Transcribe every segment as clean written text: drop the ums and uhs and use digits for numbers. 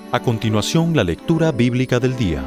A continuación, la lectura bíblica del día.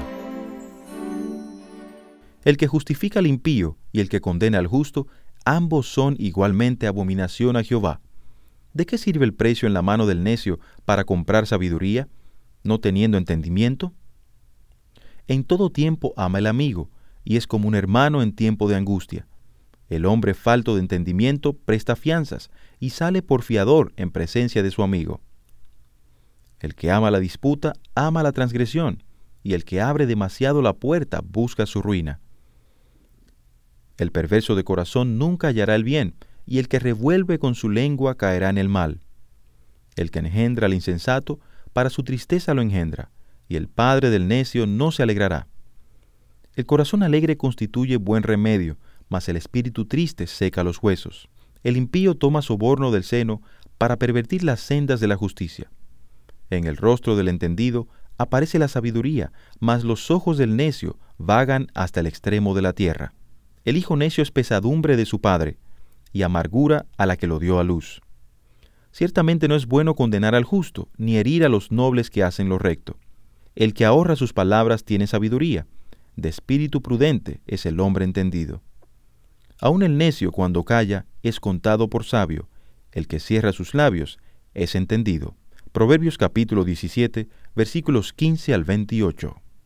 El que justifica al impío y el que condena al justo, ambos son igualmente abominación a Jehová. ¿De qué sirve el precio en la mano del necio para comprar sabiduría, no teniendo entendimiento? En todo tiempo ama el amigo, y es como un hermano en tiempo de angustia. El hombre falto de entendimiento presta fianzas, y sale por fiador en presencia de su amigo. El que ama la disputa, ama la transgresión, y el que abre demasiado la puerta busca su ruina. El perverso de corazón nunca hallará el bien, y el que revuelve con su lengua caerá en el mal. El que engendra al insensato, para su tristeza lo engendra, y el padre del necio no se alegrará. El corazón alegre constituye buen remedio, mas el espíritu triste seca los huesos. El impío toma soborno del seno para pervertir las sendas de la justicia. En el rostro del entendido aparece la sabiduría, mas los ojos del necio vagan hasta el extremo de la tierra. El hijo necio es pesadumbre de su padre, y amargura a la que lo dio a luz. Ciertamente no es bueno condenar al justo, ni herir a los nobles que hacen lo recto. El que ahorra sus palabras tiene sabiduría, de espíritu prudente es el hombre entendido. Aun el necio cuando calla es contado por sabio, el que cierra sus labios es entendido. Proverbios capítulo 17, versículos 15 al 28.